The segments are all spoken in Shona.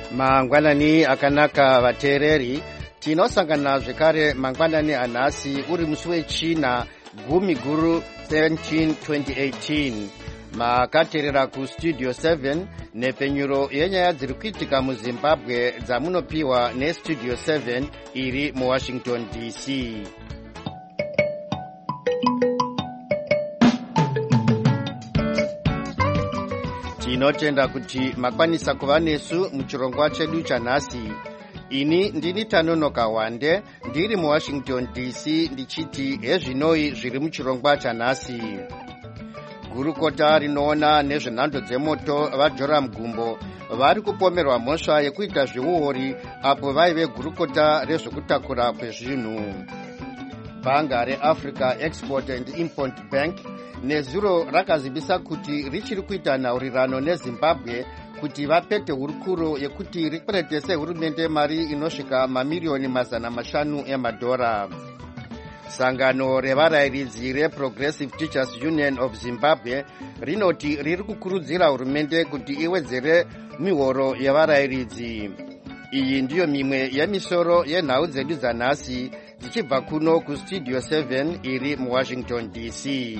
Mangwanani akanaka vateereri, tinosangana zvekare mangwanani anhasi uri musi wechina 10/17/2018. Makateerera kustudio 7 nepfenyuro yenyaya dziri kuitika muZimbabwe dzamunopiwa nestudio 7 iri muWashington DC. Tinotenda kuti makwanisa kuva nesu muchirongwa chedu chanhasi. Ini ndini Tanonoka Wande, ndiri muWashington DC, ndichiti hezvinoi zviri muchirongwa chanhasi. Gurukota rinoona nezvenhando dzemoto vaJoram Gumbo vari kupomerwa mhosva yekuita zviuori apo vaive gurukota rezvekutakura kwezvinhu. Bhanga reAfrica Export and Import Bank nezuro rakazivisa kuti richiri kuita nhaurirano neZimbabwe kuti vapete hurukuro yekuti rikweretese hurumende mari inosvika mamiliyoni $500 emadhora. Sangano revarayiridzi reProgressive Teachers Union of Zimbabwe rinoti riri kukurudzira hurumende kuti iwedzere mihoro yevarayiridzi. Iyi ndiyo mimwe yemisoro yenhau dzedu dzanhasi dzichibva kuno kustudio 7 iri muWashington DC.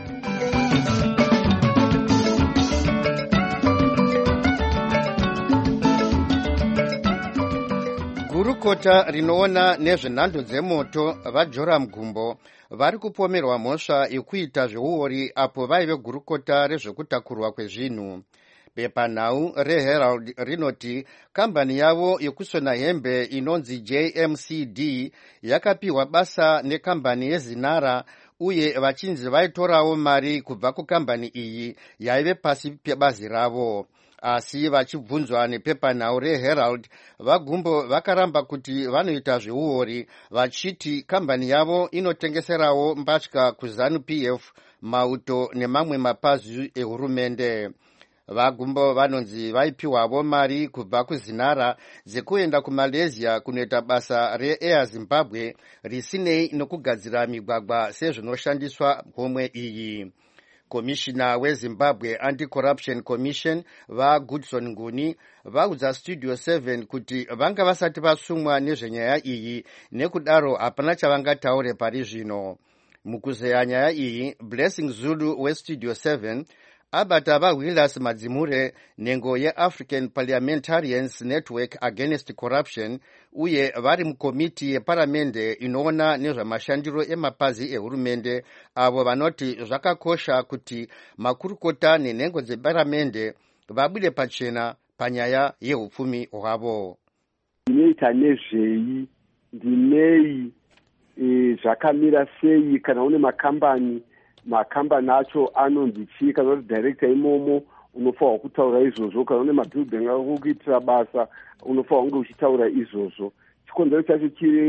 Gurukota rinoona nezvenhando dzemoto vaJoram Gumbo vari kupomerwa mhosva yekuita zveuori apo vaive gurukota rezvekutakurwa kwezvinhu. Bepanhau reHerald rinoti kambani yavo yekusona hembe inonzi JMCD yakapiwa basa nekambani yeZinara uye vachinzi vaitorawo mari kubva kukambani iyi yaive pasi pebazi ravo. Asi vachibvunzwa nepepanhau reHerald, vaGumbo vakaramba kuti vanoita zveuori, vachiti kambani yavo inotengeserawo mbatya kuZANU-PF, mauto nemamwe mapazi ehurumende. VaGumbo vanonzi vaipiwavo mari kubva kuZinara dzekuenda kuMalaysia kunoita basa reAir Zimbabwe risinei nokugadzira migwagwa sezvinoshandiswa homwe iyi. Komishina weZimbabwe Anti-Corruption Commission vaGoodson Nguni vaudza Studio 7 kuti vanga vasati vasumwa nezvenyaya iyi, nekudaro hapana chavangataure pari zvino. Mukuzeya nyaya iyi, Blessing Zulu weStudio 7 abata vaWillis Madzimure, nhengo yeAfrican Parliamentarians Network Against Corruption, uye vari mukomiti yeparamende inoona nezvamashandiro emapazi ehurumende, avo vanoti zvakakosha kuti makurukota nenhengo dzeparamende vabude pachena panyaya yehupfumi hwavo. Inoita nezvei, ndinei, zvakamira sei, kana une makambani acho anonzi chii, kana kuti director imomo unofanwa kutaura izvozvo, kana une mabuilding akukuitira basa unofanwa kunge uchitaura izvozvo. Chikonzero chacho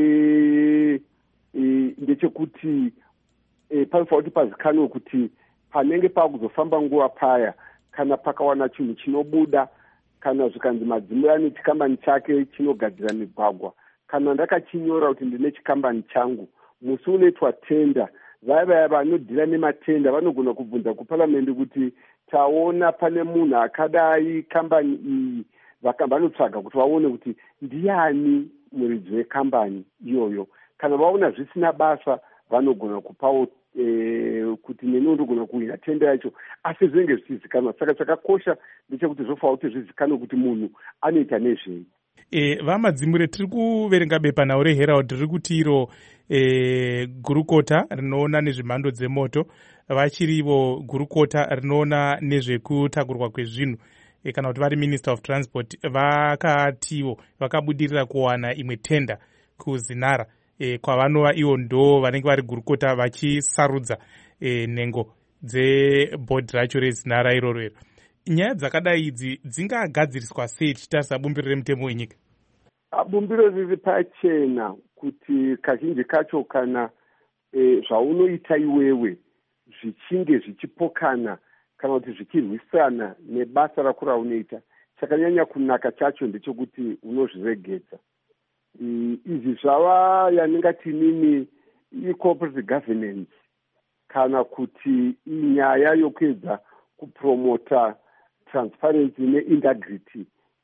ndechekuti panofanwa kuti pazikanwe kuti panenge pakuzofamba nguva paya, kana pakawana chinhu chinobuda, kana zvikanzi Madzimure ane chikambani chake chinogadzira migwagwa, kana ndakachinyora kuti ndine chikambani changu, musi unoitwa tenda, vaya vanodhira nematenda vanogona kubvunza kuparamende kuti taona pane munhu akadai, kambani iyi, vanotsvaga kuti vaone kuti ndiani muridzi wekambani iyoyo. Kana vaona zvisina basa vanogona kupawo kuti neni ndogona kuhwina tenda yacho, asi zvinenge zvichizikanwa. Saka chakakosha ndechekuti zvofanwa kuti zvizikanwe kuti munhu anoita nezvei. VaMadzimure, tiri kuverenga bepanhau reHerald riri kuti iro gurukota rinoona nezvemhando dzemoto, vachirivo gurukota rinoona nezvekutakurwa kwezvinhu, kana kuti vari Minister of Transport, vakatiwo vakabudirira kuwana imwe tenda kuZinara, kwavanova ivo ndo vanenge vari gurukota vachisarudza nhengo dzebhodhi racho reZinara iroro. Nyaya dzakadai idzi dzingagadziriswa sei tichitarisa bumbiro remutemo wenyika? Bumbiro riri pachena kuti kazhinji kacho kana zvaunoita iwewe zvichinge zvichipokana kana kuti zvichirwisana nebasa rako raunoita, chakanyanya kunaka chacho ndechekuti unozviregedza. Izvi zvava yaningati nini corporate governance, kana kuti inyaya yokuedza kupromota transparency neintegrity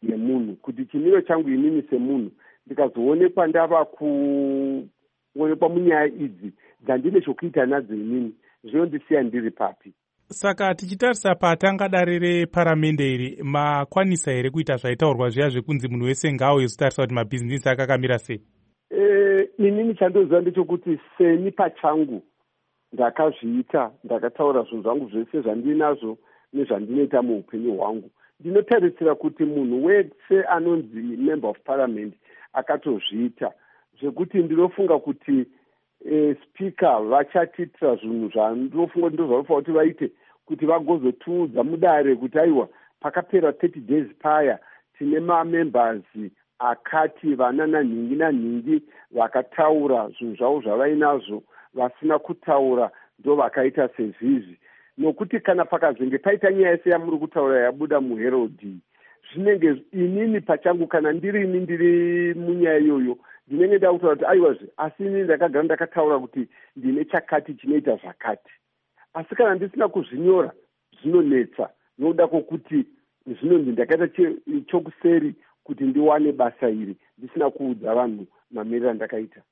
yemunhu, kuti chimiro changu inini semunhu ndikazoonekwa ndava kuonekwa munyaya idzi dzandine chokuita nadzo inini, zvinondisiya ndiri papi. Saka tichitarisa patangadare reparamende iri, makwanisa here kuita zvaitaurwa zviya zvekunzi munhu wese ngaauye kuzotarisa kuti mabhizinesi akakamira sei? Inini chandoziva ndechokuti seni pachangu ndakazviita, ndakataura zvinhu zvangu zvese zvandinazvo nezvandinoita muupenyu hwangu. Ndinotarisira kuti munhu wese anonzi member of parliament akatozviita, zvekuti ndinofunga kuti speaker vachatiitira zvinhu zvandinofunga kuti ndozvanofanira kuti vaite, kuti vagozotiudza mudare kuti aiwa pakapera 30 days paya tine mamembers akati vana nanhingi nanhingi vakataura zvinhu zvavo zvavainazvo, vasina kutaura ndo vakaita sezvizvi. Nokuti kana pakazenge paita nyaya yese yamuri kutaura yabuda muHerald, zvinenge inini pachangu kana ndiri munyaya iyoyo ndinenge nda kutaura kuti aiwazve, asi inini ndakagara ndakataura kuti ndine chakati chinoita zvakati. Asi kana ndisina kuzvinyora zvinonetsa, nokuda kwokuti zvinonzi ndakaita chokuseri kuti ndiwane basa iri ndisina kuudza vanhu mamiriro andakaita.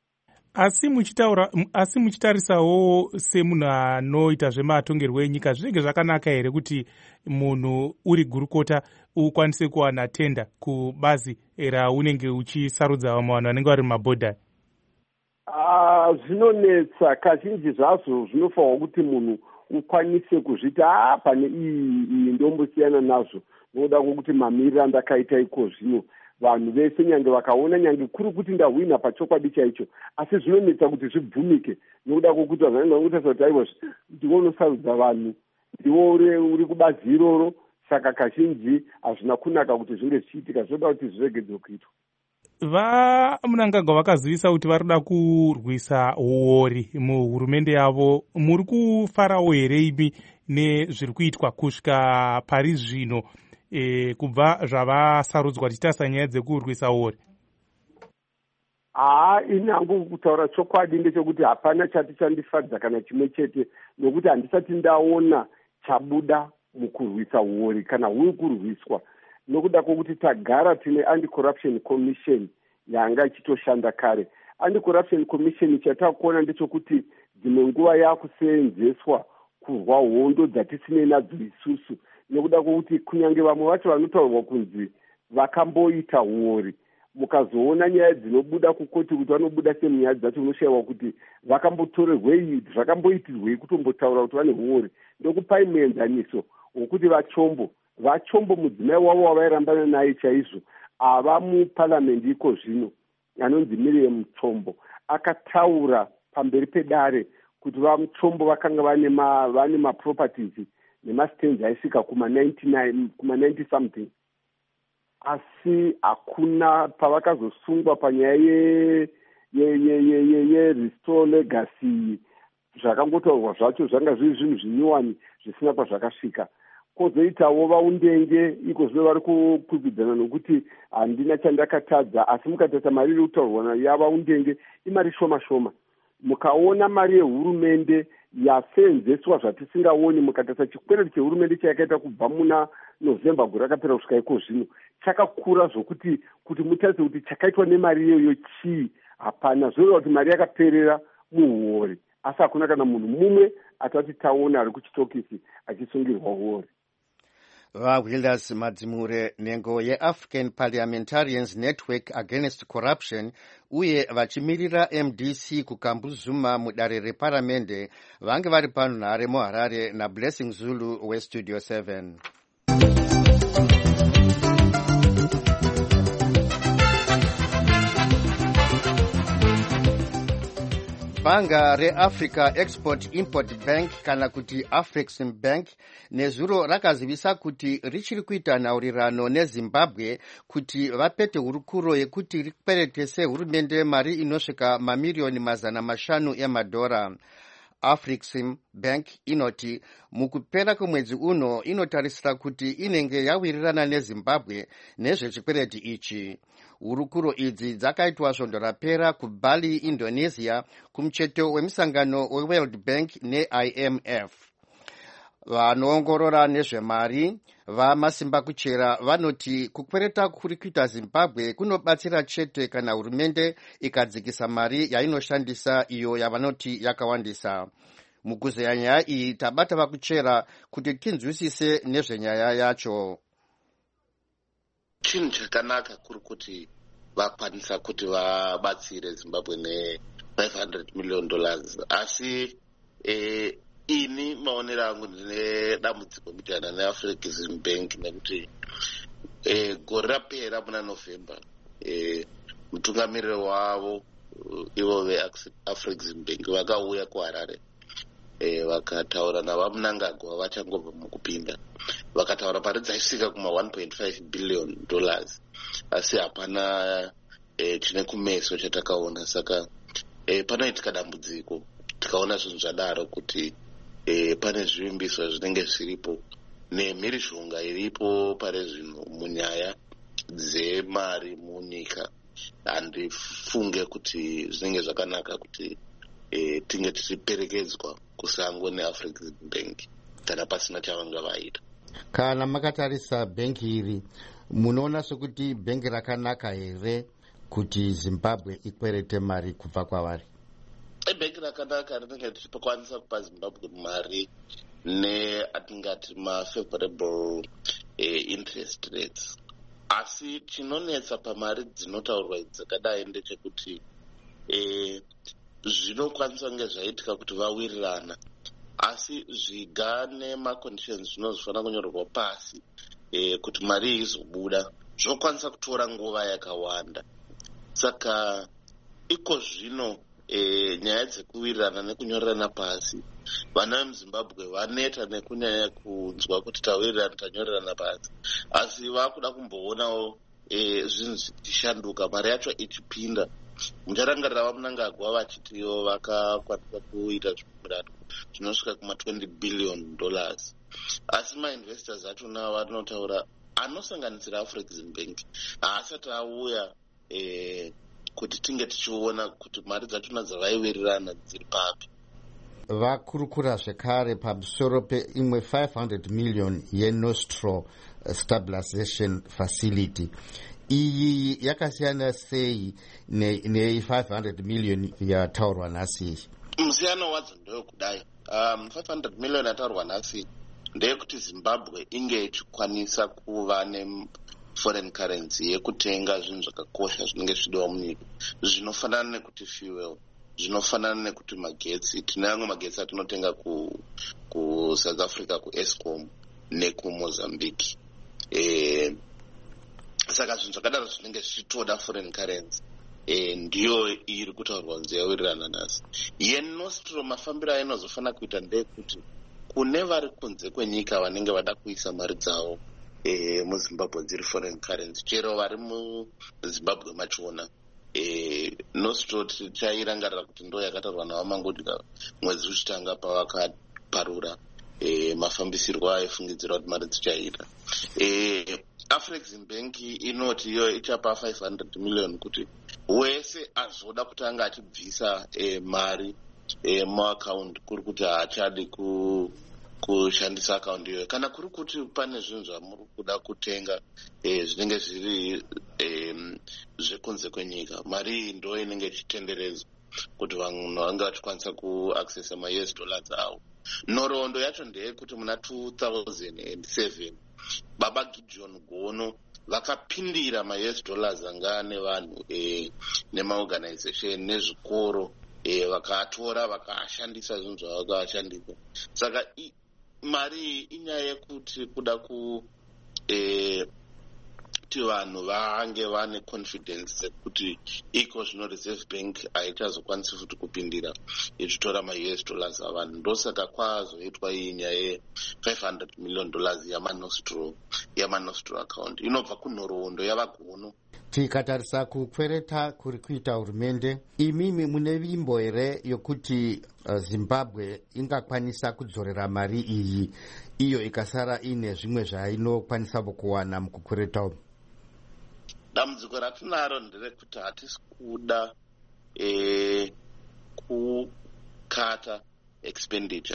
Asi muchitarisawo semunhu anoita zvematongerwo enyika, zvinenge zvakanaka here kuti munhu uri gurukota ukwanise kuwana tenda kubazi raunenge uchisarudza vamwe vanhu vanenge vari mumabhodha? Zvinonetsa kazhinji zvazvo, zvinofanirwa kuti munhu ukwanise kuzviti pane iyi ndombosiyana nazvo, nokuda kwokuti mamiriro andakaita iko zvino vanhu vese nyange vakaona nyange kuri kuti ndahwina pachokwadi chaicho, asi zvinonetsa kuti zvibvumike, nokuda kwokuti vanhu vangotarisa kuti aiwa ndiwo unosarudza vanhu, ndiwo uri kubazi iroro, saka kazhinji hazvina kunaka kuti zvinge zvichiitika, zvinoda kuti zviregedzwe kuitwa. Vamunangagwa vakazivisa kuti vari kuda kurwisa huori muhurumende yavo. Muri kufarawo here imi nezviri kuitwa kusvika pari zvino kubva zvavasarudzwa, tichitarisa nyaya dzekurwisa huori? Inangu kutaura chokwadi ndechekuti hapana chati chandifadza kana chimwe chete, nokuti handisati ndaona chabuda mukurwisa huori kana huri kurwiswa, nokuda kwokuti tagara tine anti-corruption commission yanga ichitoshanda kare. Anti-corruption commission chatakuona ndechekuti dzimwe nguva yakuseenzeswa kurwa hondo dzatisinei nadzo isusu, nokuda kwokuti kunyange vamwe vacho vanotaurwa kunzi vakamboita huori, mukazoona nyaya dzinobuda kukoti kuti vanobuda semunyaya dzacho, unoshayiwa kuti vakambotorerwei, zvakamboitirwei kutombotaura kuti vane huori. Ndokupai muenzaniso wokuti vachombo mudzimai wavo wavairambana naye chaizvo ava muparamendi iko zvino, anonzi Miriam Chombo, akataura pamberi pedare kuti vamuchombo vakanga vane maproperties nemastenzi aisvika kuma-90 something, asi hakuna pavakazosungwa panyaya ye-restore legacy. Zvakangotaurwa zvacho zvanga zviri zvinhu zvinyuwani zvisina kwazvakasvika. Kozoitawo vaundenge iko zvino vari kukwikwidzana nokuti handina chandakatadza, asi mukatarisa mari iri kutaurwa yavaundenge imari shoma shoma. Mukaona mari yehurumende yaseenzeswa zvatisingaoni, mukatarisa chikwereti chehurumende chayakaita kubva muna November gore rakapera kusvika iko zvino chakakura zvokuti mutarise kuti chakaitwa nemari iyoyo chii, hapana. Zvoreva kuti mari yakaperera muhuori, asi hakuna kana munhu mumwe atati taona ari kuchitokisi achisungirwa huori. VaWillis Madzimure, nhengo yeAfrican Parliamentarians Network Against Corruption uye vachimirira MDC kuKambuzuma mudare reparamende, vange vari panhare muHarare naBlessing Zulu weStudio 7. Bhanga reAfrica Export-Import Bank kana kuti Afreximbank nezuro rakazivisa kuti richiri kuita nhaurirano neZimbabwe kuti vapete hurukuro yekuti rikweretese hurumende mari inosvika mamiliyoni 500 emadhora. Afreximbank inoti mukupera kwemwedzi uno inotarisira kuti inenge yawirirana neZimbabwe nezvechikwereti ichi. Hurukuro idzi dzakaitwa svondo rapera kuBali, Indonesia, kumucheto wemusangano weWorld Bank neIMF. Vanoongorora nezvemari vamasimba kuchera vanoti kukwereta kuri kuita Zimbabwe kunobatsira chete kana hurumende ikadzikisa mari yainoshandisa iyo yavanoti yakawandisa. Mukuzeya nyaya iyi tabata vakuchera kuti tinzwisise nezvenyaya yacho. Chinhu chakanaka kuri kuti vakwanisa kuti vabatsire Zimbabwe ne$500 million, asi ini maonero angu ndine dambudziko kutana neAfrexim Bank nekuti gore rapera muna November mutungamiriri wavo ivo veAfrexim Bank vakauya kuHarare vakataura navamunangagwa vachangobva mukupinda, vakataura mari dzaisvika kuma$1.5 billion, asi hapana chine kumeso chatakaona. Saka panoitika dambudziko tikaona zvinhu zvadaro kuti pane zvivimbiso zvinenge zviripo nemhirizhonga iripo pare zvino munyaya dzemari munyika. Handifunge kuti zvinenge zvakanaka kuti tinge tichiperekedzwa kusango neAfrexim Bank kana pasina chavanga vaita. Kana makatarisa bhengi iri munoona sokuti bhengi rakanaka here kuti Zimbabwe ikwerete mari kubva kwavari? Bhengi rakanaka rinenge richikwanisa kupa Zimbabwe mari neatingati ma-favorable interest rates, asi chinonetsa pamari dzinotaurwa dzakadai ndechekuti zvinokwanisa kunge zvaitika kuti vawirirana, asi zviga nemaconditions zvinozofana kunyorerwa pasi kuti mari izobuda zvinokwanisa kutora nguva yakawanda. Saka iko zvino nyaya dzekuwirirana nekunyorerana pasi, vana vemuZimbabwe vaneta nekunyanya kunzwa kuti tawirirana tanyorerana pasi, asi vakuda kumboonawo zvinhu zvichishanduka, mari yacho ichipinda. Mucharangarira vamunangagwa vachitiwo vakakwanisa kuita zvipurano zvinosvika kuma$20 billion, asi mainvestors acho navo vanotaura, anosanganisira Afrexim Bank, haasati auya kuti tinge tichiona kuti mari dzachona dzavaiwirirana dziri papi. Vakurukura zvekare pamusoro peimwe 500 million yeNostro Stabilization Facility. Iyi yakasiyana sei ne500 million yataurwa nhasi? Musiyano wadzo ndewekudai. 500 million yataurwa nhasi ndeyekuti Zimbabwe inge ichikwanisa kuva neforeign currency yekutenga zvinhu zvakakosha zvinenge zvichidiwa munyika, zvinofanana nekuti fuel, zvinofanana nekuti magetsi. Tine amwe magetsi atinotenga kuSouth Africa, kuEskom nekuMozambique. Saka zvinhu zvakadaro zvinenge zvichitoda foreign currency, ndiyo iri kutaurwa kunzi yawirirana nhasi. yeNostro mafambiro ainozofana kuita ndeyekuti kune vari kunze kwenyika vanenge vada kuisa mari dzavo muZimbabwe dziri foreign currency, chero vari muZimbabwe machona, Nostro tichairangarira kuti ndo yakataurwa navamangodika mwedzi uchitanga pavakaparura mafambisirwo aifungidzira kuti mari dzichaita. Afrexim Bank inoti iyo ichapa 500 million kuti wese azoda kutanga achibvisa mari muaccount, kuri kuti haachadi kushandisa account iyoyo. Kana kuri kuti pane zvinhu zvamuri kuda kutenga zvinenge zviri zvekunze kwenyika, mari iyi ndo inenge ichitenderedzwa kuti vanhu vange vachikwanisa kuaccessa ma-US dollars avo. Nhoroondo yacho ndeyekuti muna 2007 Baba Gideon Gono vakapindira ma-US dollars anga nevanhu nemaorganization nezvikoro, vakatora vakashandisa zvinhu zvavakashandisa. Saka mari inyaya yekuti kuda kuti vanhu vange vane confidence sekuti iko zvino Reserve Bank haichazokwanisi futi kupindira ichitora ma-US dollars avanhu. Ndosaka kwazoitwa iyi nyaya $500 million yamanostro account inobva kunhoroondo yavagono. Tikatarisa kukwereta kuri kuita hurumende, imimi mune vimbo here yokuti Zimbabwe ingakwanisa kudzorera mari iyi iyo ikasara ine zvimwe zvainokwanisa kuwana mukukwereta umu? Dambudziko ratinaro nderekuti hatisi kuda kukata expenditure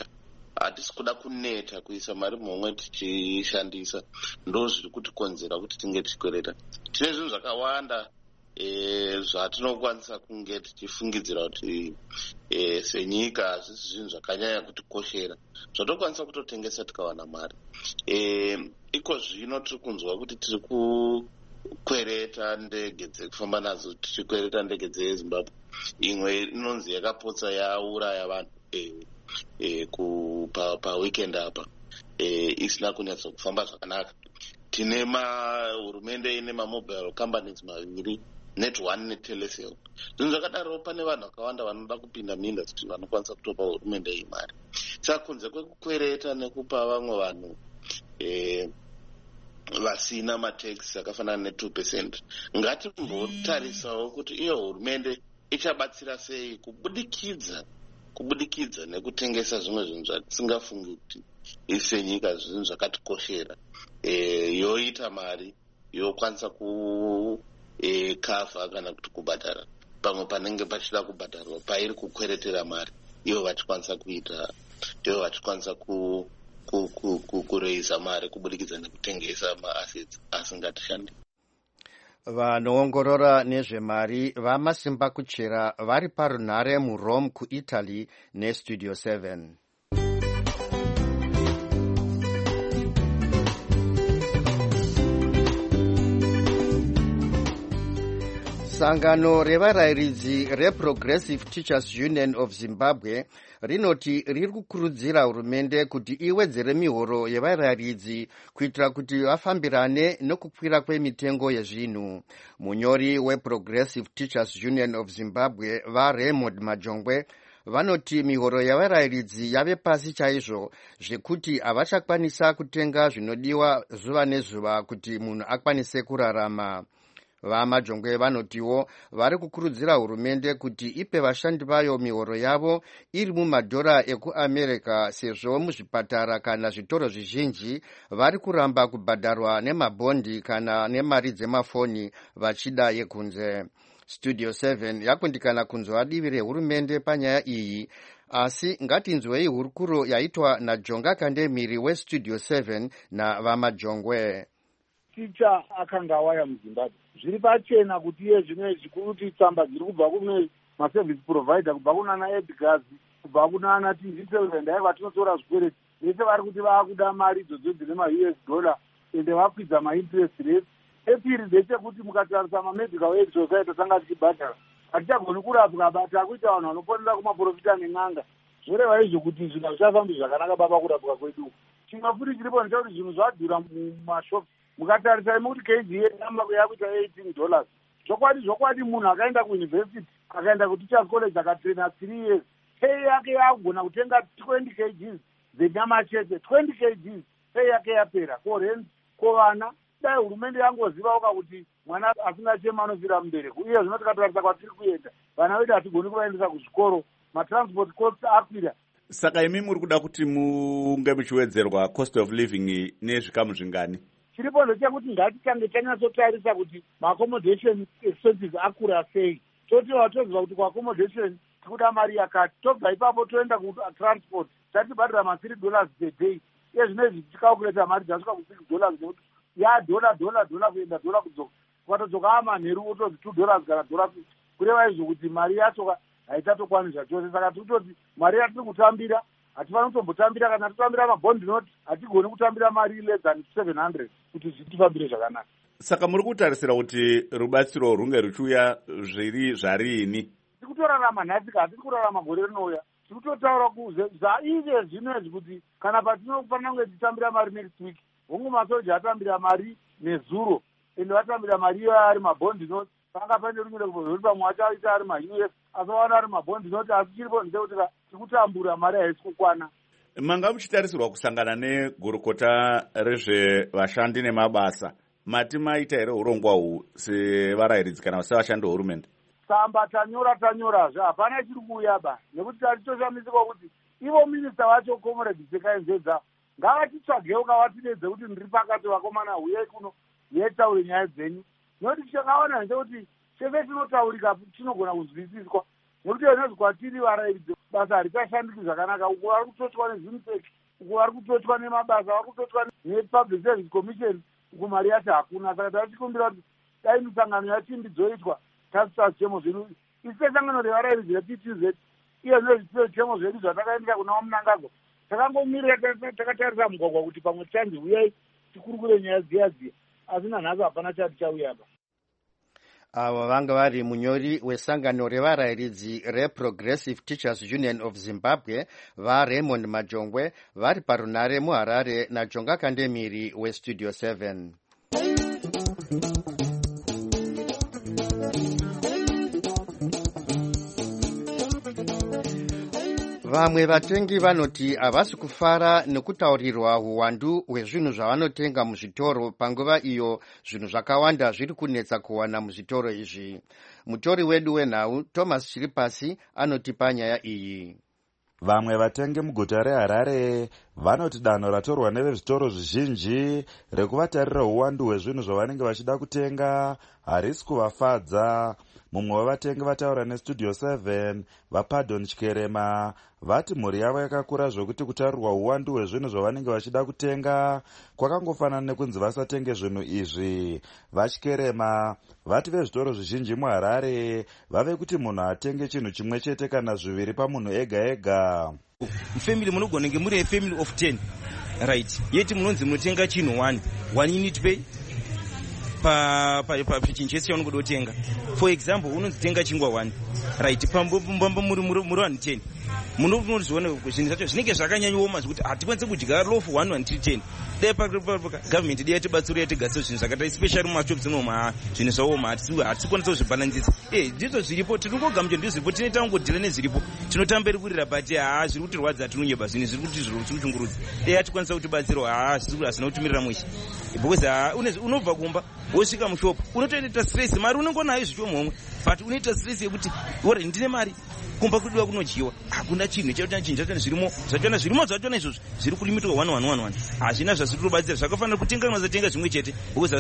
hatisi kuda kuneta kuisa mari mumwe tichishandisa, ndo zviri kutikonzera kuti tinge tichikwereta. Tine zvinhu zvakawanda zvatinokwanisa kunge tichifungidzira kuti senyika hazvisi zvinhu zvakanyanya kutikoshera, zvatokwanisa kutotengesa tikawana mari. Iko zvino tiri kunzwa kuti tiri kukwereta ndege dzekufamba nadzo, tichikwereta ndege dzezimbabwe. Imwe inonzi yakapotsa yauraya vanhu paweekend apa, isina kunyatsa kufamba zvakanaka. Tine hurumende ine mamobile companies maviri, Net1 neTelecel. Zvinhu zvakadaro, pane vanhu vakawanda vanoda kupinda muindustry vanokwanisa kutopa hurumende iyi mari. Saka kunze kwekukwereta nekupa vamwe vanhu vasina matax akafanana ne2%, ngatimbotarisawo kuti iyo hurumende ichabatsira sei kubudikidza nekutengesa zvimwe zvinhu zvatisingafungi kuti senyika zvinhu zvakatikoshera, yoita mari yokwanisa kukavha kana kuti kubhadhara pamwe panenge pachida kubhadharwa pairi kukweretera mari, ivo vachikwanisa kuita, ivo vachikwanisa kureisa mari kubudikidza nekutengesa maassets asingatishandi. Vanoongorora nezvemari vamasimba kuchera vari parunhare muRome kuItaly neStudio 7. Sangano revarayiridzi reProgressive Teachers Union of Zimbabwe rinoti riri kukurudzira hurumende kuti iwedzere mihoro yevarayiridzi kuitira kuti vafambirane nokukwira kwemitengo yezvinhu. Munyori weProgressive Teachers Union of Zimbabwe vaRaymond Majongwe vanoti mihoro yevarayiridzi yave pasi chaizvo zvekuti havachakwanisa kutenga zvinodiwa zuva nezuva kuti munhu akwanise kurarama. VaMajongwe vanotiwo vari kukurudzira hurumende kuti ipe vashandi vayo mihoro yavo iri mumadhora ekuAmerica, sezvo muzvipatara kana zvitoro zvizhinji vari kuramba kubhadharwa nemabhondi kana nemari dzemafoni vachida yekunze. Studio 7 yakundikana kunzwa divi rehurumende panyaya iyi, asi ngatinzwei hurukuro yaitwa naJonga Kandemiri weStudio 7 navaMajongwe. Ticha akanga awaya muZimbabwe, zviri pachena kuti iye zvino zvikuruti tsamba dziri kubva kune maservice provider, kubva kunana Edgars, kubva kunana TV7 aiva tinotora zvikwereti vese vari kuti vaakuda mari idzodzo dzine maUS dollar ende vakwidza mainterest rates. Epiri ndechekuti mukatarisa mamedical aid society tanga tichibhadhara hatichagoni kurapwa, bati akuita vanhu vanoponera kumaprofita nen'anga. Zvoreva izvo kuti zvinhu hazvichafambi zvakanaka baba kurapwa kwedu. Chimwe futi chiripo ndechekuti zvinhu zvadhura mumashopu. Mukatarisa imuti kg yakuita $18. Zvokwadi munhu akaenda kuuniversity akaenda kuteachers college akatraina 3 years, pay yake yakugona kutenga 20 kg dzenyama chete, 20 kg pay yake yapera. Ko rent, ko vana, dai hurumende yangozivawo kuti mwana asingachema anofira mubereko. Uye zvino tikatarisa kwatiri kuenda, vana vedu hatigoni kuvaendesa kuzvikoro, matransport costs akwira. Saka imi muri kuda kuti munge muchiwedzerwa cost of living nezvikamu zvingani? Chiripo ndechekuti ngatitange tanyatsotarisa kuti maaccommodation expenses akura sei. Toziva kuti kuaccommodation tikuda mari yakati, tobva ipapo toenda kutransport tatibhadhira $3 per day. Iye zvinezvi tichikalkuleta mari dzasvika $6 nekuti $1 kuenda $1 kudzoka, ukatodzoka amanheru otozi $2 kana $50, kureva izvo kuti mari yacho haitatokwanisa chose. Saka tikutoti mari yatiri kutambira hatifani kutombotambira, kana totambira mabondi noti hatigoni kutambira mari less than 700 kuti zvitifambire zvakanaka. Saka muri kutarisira kuti rubatsiro runge ruchiuya zvarini? Tiri kutorarama nhasika, hatiri kurarama gore rinouya. Tiri kutotaura zvaizve zvinezvi kuti kana patinofanira kunge tichitambira mari next week, hongu masoja atambira mari nezuro ende vatambira mari iyo ari mabondi noti, panga pane runyire kuti pamwe achaita ari maUS asawana ari mabondi noti, asi chiripo ndechekuti tikutambura mari haisi kukwana. Manga muchitarisirwa kusangana negurukota rezvevashandi nemabasa, mati maita here urongwa uhu sevarayiridzi kana sevashandi vehurumende? Tsamba tanyorazve, hapana chiri kuuya ba, nekuti tatitoshamisika kuti ivo minista vacho Comrade Dzekaenzedza ngavatitsvagewo kavatidedze kuti ndiri pakati vakomana, huyai kuno yetaure nyaya dzenyu, nokuti chakaona ndechekuti chese chinotaurika chinogona kuzwisiswa. nokuti ionezi kwatiri varairidzi basa harichashandiki zvakanaka. Uko vari kutotywa nezvimuseki, uko vari kutotywa nemabasa, vari kutotywa nepublic service commission, uko mari yacho hakuna. Saka tachikumbira kuti dai misangano yachindidzoitwa tasisa zvichemo zvedu isi sesangano revarairidzi reTTZ, iyo nezvitiro zvichemo zvedu zvatakaendesa kuna wamunangazo, takangomirira takatarisa mugwagwa kuti pamwe chanzi uyai tikurukure nyaya dziya dziya, asi nanhasi hapana chati chauya apa. Ava vanga vari munyori wesangano revarairidzi reProgressive Teachers Union of Zimbabwe vaRaymond Majongwe vari parunare muHarare naJonga Kandemiri weStudio 7. Vamwe vatengi vanoti havasi kufara nekutaurirwa uwandu hwezvinhu zvavanotenga muzvitoro panguva iyo zvinhu zvakawanda zviri kunetsa kuwana muzvitoro izvi. Mutori wedu wenhau Thomas Chiripasi anotipa nyaya iyi. Vamwe vatengi muguta reHarare vanoti danho ratorwa nevezvitoro zvizhinji rekuvatarira uwandu hwezvinhu zvavanenge vachida kutenga harisi kuvafadza. Mumwe wavatengi vataura neStudio 7 vaPardon Chikerema vati mhuri yavo yakakura zvokuti kutarirwa uwandu hwezvinhu zvavanenge vachida kutenga kwakangofanana nekunzi vasatenge zvinhu izvi. VaChikerema vati vezvitoro zvizhinji muHarare vave kuti munhu atenge chinhu chimwe chete kana zviviri pamunhu ega ega. Family munogona kunge muri family of 10, right? Yeti munonzi munotenga chinhu 1 you need to pay pachinhu chese chaunogoda kutenga. For example, unonzi tenga chingwa 1, right? Pambamba muri 110 munoziona zvinhu zvacho zvinenge zvakanyanyaoma zvekuti hatikwanisi kudya lofu 1 tiri 10. Dai government dai yatibatsira yatigasa zvinhu zvakata especially mumashops inooma zvinhu zvaoma hatikwanisa kuzvibhalansisa. Ndizvo zviripo, tiringogamucho ndizvo zviripo, tinoita kungodhila nezviripo, tinotamberi kurira but zviri kutirwadza hatinonyeba zvinhu zviri kuti zviri kuchungurudza. Dai yatikwanisa kutibatsirawo hazina kutumirira mwisha because unobva kumba wosvika mushopu unotoita stress, mari unenge nayo zvichomwe but unoita stress yekuti ore ndine mari kumba kudiwa kunodyiwa, hakuna chinhu zvirimo zvachona izvozvo zviri kulimitwa 1111 hazvina zvazviri kubatsira. Zvakafanira kutenga mazatenga zvimwe chete because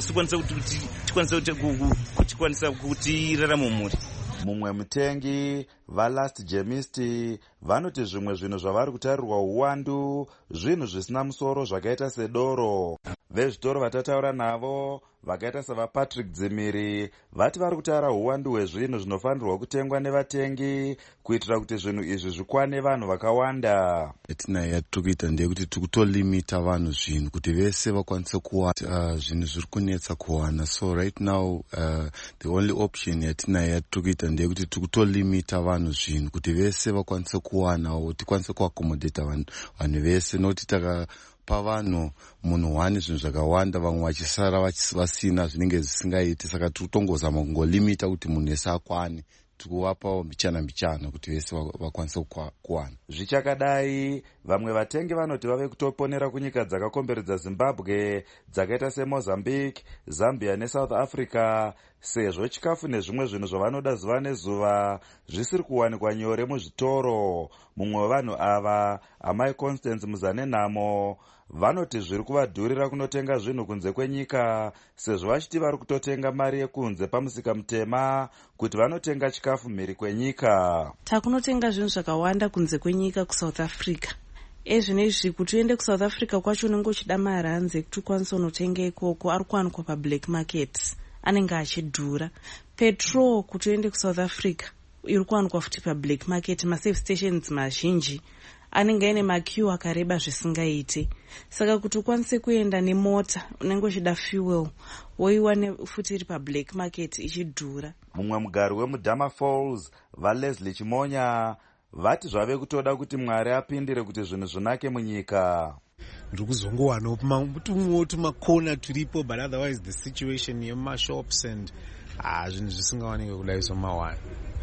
tikwanisa kuti raramo mhuri. Mumwe mutengi vaLast Gemist vanoti zvimwe zvinhu zvavari kutarirwa uwandu zvinhu zvisina musoro zvakaita sedoro. Vezvitoro vatataura navo vakaita savaPatrick Dzimiri vati vari kutaura uwandu hwezvinhu zvinofanirwa kutengwa nevatengi kuitira kuti zvinhu izvi zvikwane vanhu vakawanda. Yatinayo yatiri kuita ndeyekuti tiri kutolimita vanhu zvinhu kuti vese vakwanise kuwana zvinhu zviri kunetsa kuwana. So right now the only option yatinayo yatiri kuita ndeyekuti tiri kutolimita vanhu zvinhu kuti vese vakwanise kuwanawo, tikwanise kuakomodeta vanhu vese, nokuti takapa vanhu munhu 1 zvinhu zvakawanda vamwe vachisara vasina zvinenge zvisingaiti. Saka tiri kutongozama kungolimita kuti munhu wese akwane, tikuvapawo mbichana kuti vese vakwanise kuwana. Zvichakadai vamwe vatengi vanoti vave kutoponera kunyika dzakakomberedza Zimbabwe dzakaita seMozambique, Zambia neSouth Africa sezvo chikafu nezvimwe zvinhu zvavanoda zuva nezuva zvisiri kuwanikwa nyore muzvitoro. Mumwe wevanhu ava amai Constance Muzanenhamo vanoti zviri kuvadhurira kunotenga zvinhu kunze kwenyika sezvo vachiti vari kutotenga mari yekunze pamusika mutema kuti vanotenga chikafu mhiri kwenyika. Takunotenga zvinhu zvakawanda kunze kwenyika kuSouth Africa. Ezvinezvi kuti uende kuSouth Africa kwacho unenge uchida maranzi ekuti ukwanise kunotenga ikoko ari kuwanikwa pablack market anenge achidhura. Petrol kuti uende kuSouth Africa iri kuwanikwa futi pablack market. Maservice stations mazhinji anenge aine maqueue akareba zvisingaiti. Saka kuti ukwanise kuenda nemota unenge uchida fuel woiwane futi iri pablack market ichidhura. Mumwe mugari wemuDhama Falls vaLeslie Chimonya vati zvave kutoda kuti Mwari apindire kuti zvinhu zvinake munyika. Ndiri kuzongowanawo tumwewo tumakona turipo, but otherwise the situation yemashops and zvinhu zvisingawanike kudai somawani.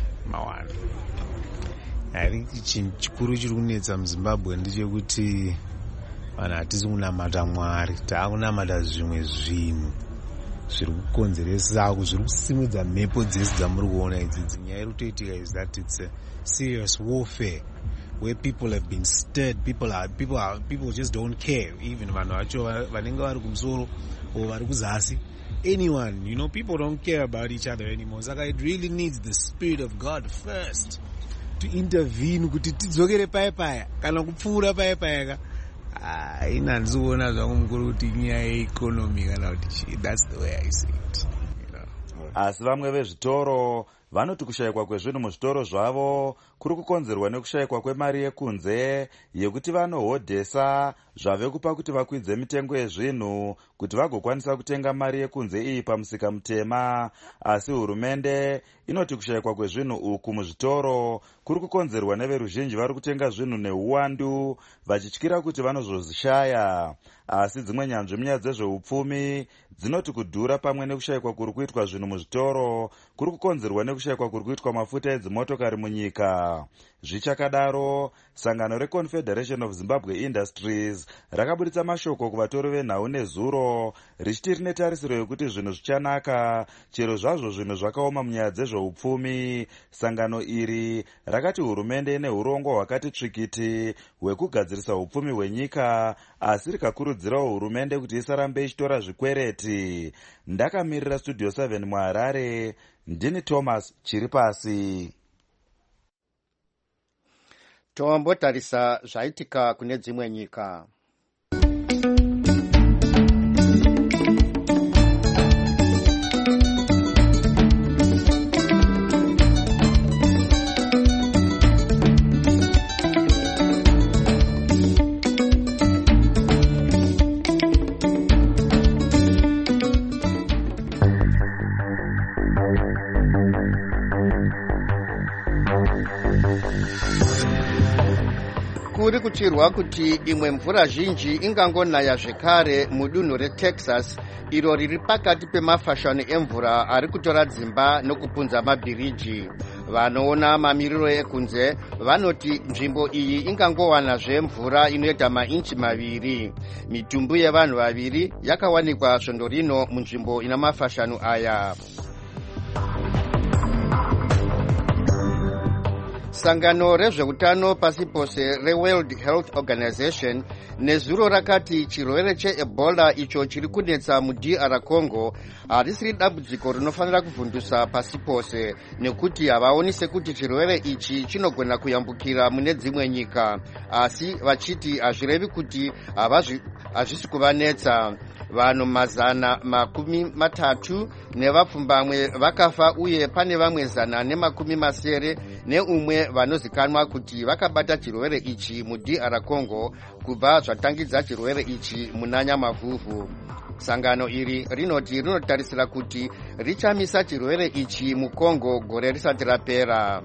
I think chinhu chikuru chiri kunetsa muZimbabwe ndechekuti vanhu hatisi kunamata Mwari, taakunamata zvimwe zvinhu zviri kukonzeresa zviri kusimudza mhepo dzese dzamuri kuona idzidzi. Nyaya iri kutoitika is that it's a serious warfare where people have been stirred. People just don't care. Even vanhu vacho vanenge vari kumusoro o vari kuzasi anyone. You know, people don't care about each other anymore. Saka it really needs the Spirit of God first to intervene kuti tidzokere paya kana kupfuura paya ina ndizoona zvangu mukuru kuti nyaya yeeconomy kana kuti that's the way I see it, you know. Asi vamwe vezvitoro vanoti kushayikwa kwezvinhu muzvitoro zvavo kuri kukonzerwa nekushayikwa kwemari yekunze yekuti vanohodhesa zvave kupa kuti vakwidze mitengo yezvinhu kuti vagokwanisa kutenga mari yekunze iyi pamusika mutema. Asi hurumende inoti kushayikwa kwezvinhu uku muzvitoro kuri kukonzerwa neveruzhinji vari kutenga zvinhu neuwandu vachityira kuti vanozozvishaya. Asi dzimwe nyanzvi munyaya dzezveupfumi dzinoti kudhura pamwe nekushayikwa kuri kuitwa zvinhu muzvitoro kuri kukonzerwa nekushayikwa kuri kuitwa mafuta edzimotokari munyika. Zvichakadaro, sangano reConfederation of Zimbabwe Industries rakaburitsa mashoko kuvatori venhau nezuro richiti rine tarisiro yekuti zvinhu zvichanaka chero zvazvo zvinhu zvakaoma munyaya dzezveupfumi. Sangano iri rakati hurumende ine urongwa hwakati tsvikiti hwekugadzirisa upfumi hwenyika, asi rikakurudzirawo hurumende kuti isarambe ichitora zvikwereti. Ndakamirira Studio 7 muHarare, ndini Thomas Chiripasi. Tombotarisa zvaitika kune dzimwe nyika. Kuri kuchirwa kuti imwe mvura zhinji ingangonaya zvekare mudunhu reTexas iro riri pakati pemafashani emvura ari kutora dzimba nokupunza mabhiriji. Vanoona mamiriro ekunze vanoti nzvimbo iyi ingangowanazve mvura inoita mainchi 2. Mitumbu yevanhu 2 yakawanikwa svondo rino munzvimbo ina mafashanu aya. Sangano rezveutano pasi pose reWorld Health Organization nezuro rakati chirwere cheEbola icho chiri kunetsa muDR Congo harisiri dambudziko rinofanira kuvhundusa pasi pose nekuti havaoni sekuti chirwere ichi chinogona kuyambukira mune dzimwe nyika, asi vachiti hazvirevi kuti hazvisi kuvanetsa. Vanhu 330 nevapfumbamwe vakafa uye pane vamwe 170 neumwe vanozikanwa kuti vakabata chirwere ichi muDR Congo kubva zvatangidza chirwere ichi muna Nyamavhuvhu. Sangano iri rinoti rinotarisira kuti richamisa chirwere ichi muCongo gore risati rapera.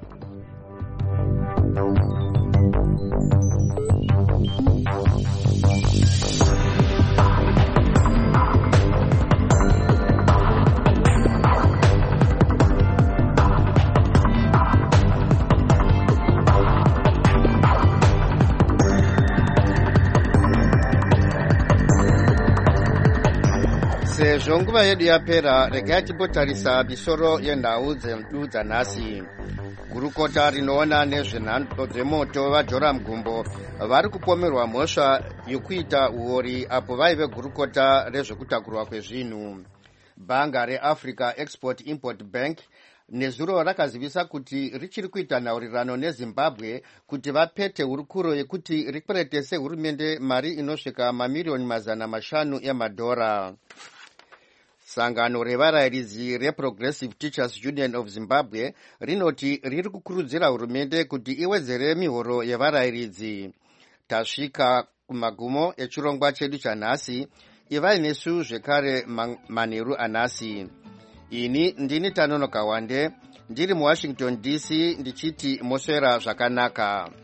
Sezvo nguva yedu yapera, regai timbotarisa misoro yenhau dzedu dzanhasi. Gurukota rinoona nezvenhando dzemoto vaJoram Gumbo vari kupomerwa mhosva yokuita uori apo vaive gurukota rezvekutakurwa kwezvinhu. Bhanga reAfrica Export Import Bank nezuro rakazivisa kuti richiri kuita nhaurirano neZimbabwe kuti vapete hurukuro yekuti rikweretese hurumende mari inosvika mamiliyoni 500 emadhora. Sangano revarayiridzi reProgressive Teachers Union of Zimbabwe rinoti riri kukurudzira hurumende kuti iwedzere mihoro yevarayiridzi. Tasvika kumagumo echirongwa chedu chanhasi. Ivai nesu zvekare manheru anhasi. Ini ndini Tanono Kawande ndiri muWashington DC ndichiti moswera zvakanaka.